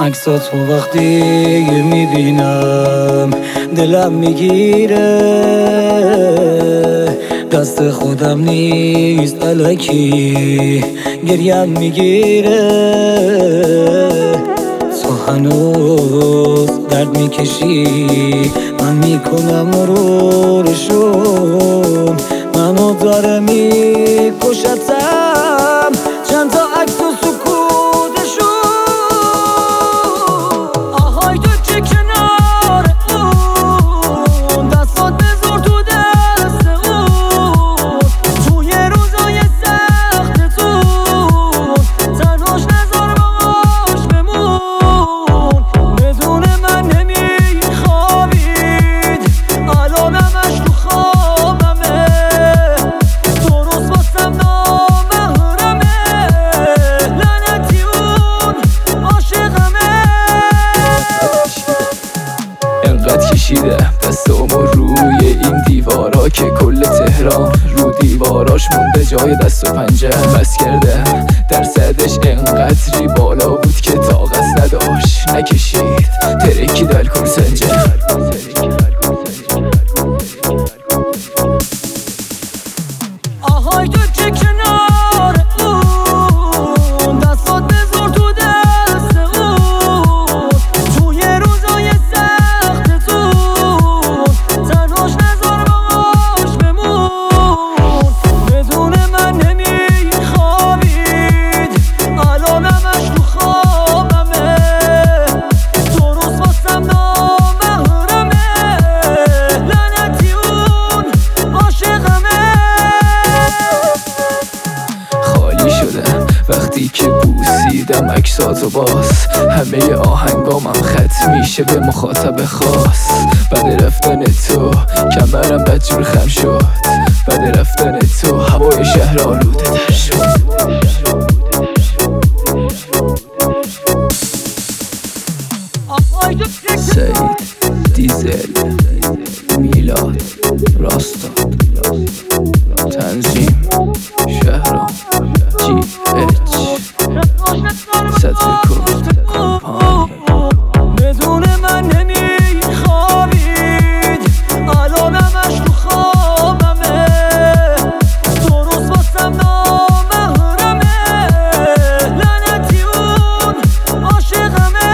عکساتو وقتی میبینم دلم میگیره، دست خودم نیست الکی گریم میگیره. تو هنوز درد میکشی، من میکنم مرورشون، منو داره میکشتم چند تا عکس و سکوتشون. آهای تو که کنار اون دستات بذار تو دست اون، توی روزای سخت تو تنهاش نذار باش بمون. بدون من نمیخوابید الان همش تو خوابمه، درست واسم نامحرمه، لعنتی اون عاشقمه. انقدر کشیده دستامو روی این دیوارا که کل تهران رو دیواراش مونده جای دست و پنجه. بس کرده درصدش انقدری بالا بود که طاقت نداشت نکشید، ترکید الکل سنجه. آهای تو که کنار اون دستات بذار تو دست اون، توی روزای سخت تو تنهاش نذار باش بمون. بدون من نمیخوابید الان همش تو خوابمه، درست واسم نامحرمه، لعنتی اون عاشقمه. خالی شدم وقتی که بوسیدم عکساتو باز، همه آهنگامم ختم میشه به مخاطب خاص. بعد رفتن تو کمرم بدجور خم شد، بعد رفتن تو هوای شهر آلوده تر شد. سعید دیزل میلاد راستا تنظیم شهرام جی اچ صدر کرد کمپانی. بدون من نمیخوابید الان همش تو خوابمه، درست واسم نامحرمه، لعنتی اون عاشقمه.